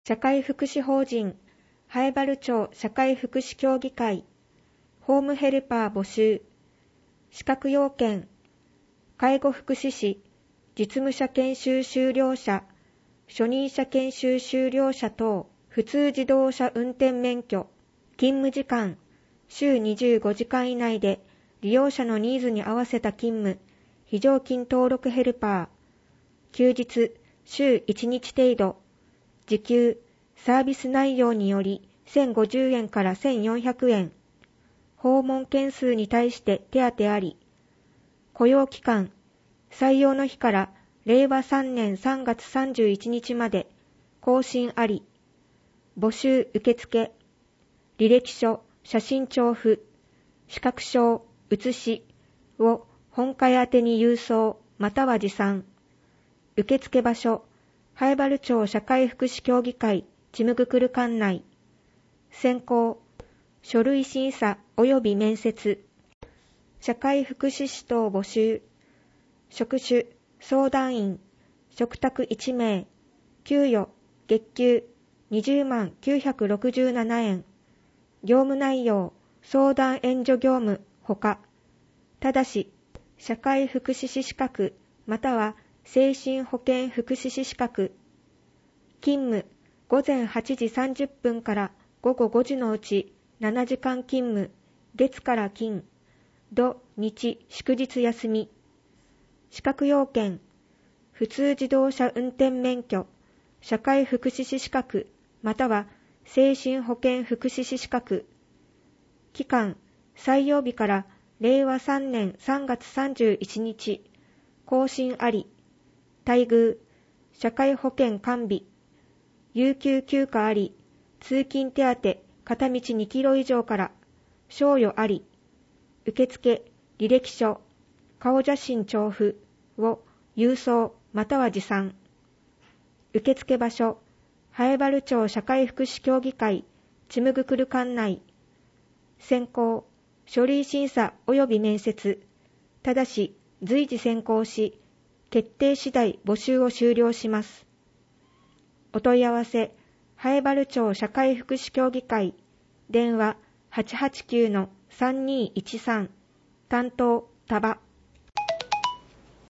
社会福祉法人南風原町社会福祉協議会ホームヘルパー募集。資格要件、介護福祉士、実務者研修修了者、初任者研修修了者等、普通自動車運転免許、勤務時間、週25時間以内で利用者のニーズに合わせた勤務、非常勤登録ヘルパー、休日、週1日程度、時給、サービス内容により1050円から1400円、訪問件数に対して手当あり、雇用期間、採用の日から令和3年3月31日まで更新あり、募集受付、履歴書、写真調布、資格証、写しを本会宛てに郵送または持参。受付場所、南風原町社会福祉協議会ちむぐくる管内。選考、書類審査及び面接。社会福祉士等募集。職種、相談員、嘱託1名、給与、月給20万967円。業務内容、相談援助業務ほか。ただし、社会福祉士資格または精神保健福祉士資格。勤務、午前8時30分から午後5時のうち7時間勤務、月から金、土日祝日休み。資格要件、普通自動車運転免許、社会福祉士資格または精神保健福祉士資格。期間、採用日から令和3年3月31日、更新あり。待遇、社会保険完備、有給休暇あり、通勤手当片道2キロ以上から賞与あり。受付、履歴書、顔写真調布を郵送または持参。受付場所、南風原町社会福祉協議会ちむぐくる管内。選考、書類審査及び面接。ただし随時選考し、決定次第募集を終了します。お問い合わせ、南風原町社会福祉協議会、電話 889-3213、担当、多場。